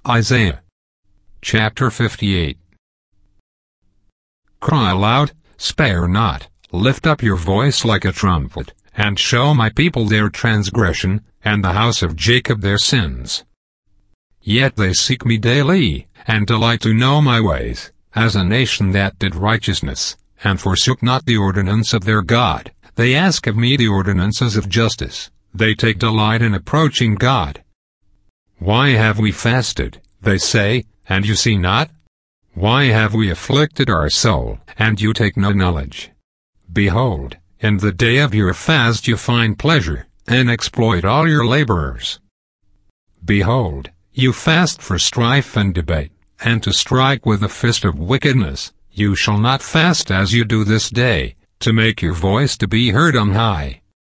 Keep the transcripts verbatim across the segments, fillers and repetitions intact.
Isaiah chapter fifty-eight. Cry aloud, spare not, lift up your voice like a trumpet, and show my people their transgression, and the house of Jacob their sins. Yet they seek me daily, and delight to know my ways, as a nation that did righteousness, and forsook not the ordinance of their God. They ask of me the ordinances of justice, they take delight in approaching God. Why have we fasted, they say, and you see not? Why have we afflicted our soul, and you take no knowledge? Behold, in the day of your fast you find pleasure, and exploit all your laborers. Behold, you fast for strife and debate, and to strike with the fist of wickedness. You shall not fast as you do this day, to make your voice to be heard on high.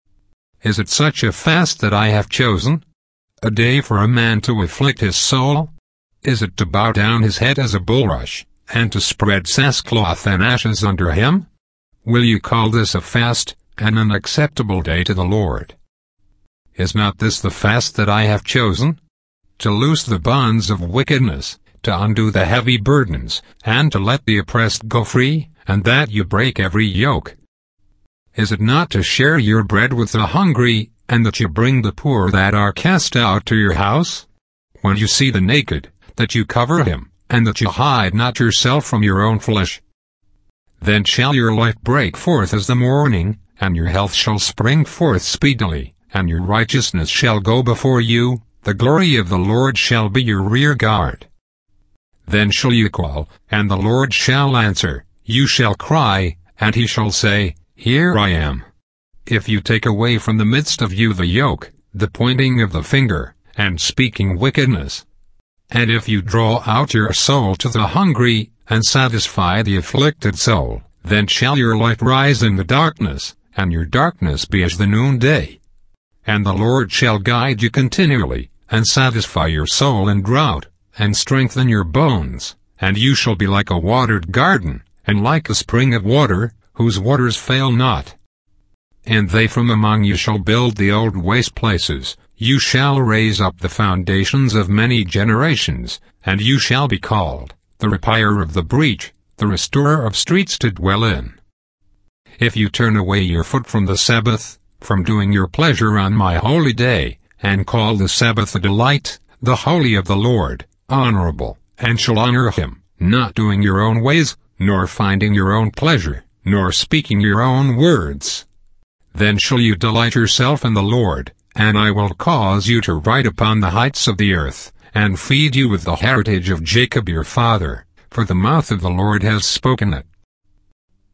Is it such a fast that I have chosen? A day for a man to afflict his soul? Is it to bow down his head as a bulrush, and to spread sackcloth and ashes under him? Will you call this a fast, and an acceptable day to the Lord? Is not this the fast that I have chosen? To loose the bonds of wickedness, to undo the heavy burdens, and to let the oppressed go free, and that you break every yoke. Is it not to share your bread with the hungry, and that you bring the poor that are cast out to your house? When you see the naked, that you cover him, and that you hide not yourself from your own flesh. Then shall your light break forth as the morning, and your health shall spring forth speedily, and your righteousness shall go before you, the glory of the Lord shall be your rear guard. Then shall you call, and the Lord shall answer, you shall cry, and he shall say, Here I am. If you take away from the midst of you the yoke, the pointing of the finger, and speaking wickedness, and if you draw out your soul to the hungry, and satisfy the afflicted soul, then shall your light rise in the darkness, and your darkness be as the noonday. And the Lord shall guide you continually, and satisfy your soul in drought, and strengthen your bones, and you shall be like a watered garden, and like a spring of water, whose waters fail not. And they from among you shall build the old waste places, you shall raise up the foundations of many generations, and you shall be called, the repairer of the breach, the restorer of streets to dwell in. If you turn away your foot from the Sabbath, from doing your pleasure on my holy day, and call the Sabbath a delight, the holy of the Lord, honorable, and shall honor him, not doing your own ways, nor finding your own pleasure, nor speaking your own words, then shall you delight yourself in the Lord, and I will cause you to ride upon the heights of the earth, and feed you with the heritage of Jacob your father, for the mouth of the Lord has spoken it.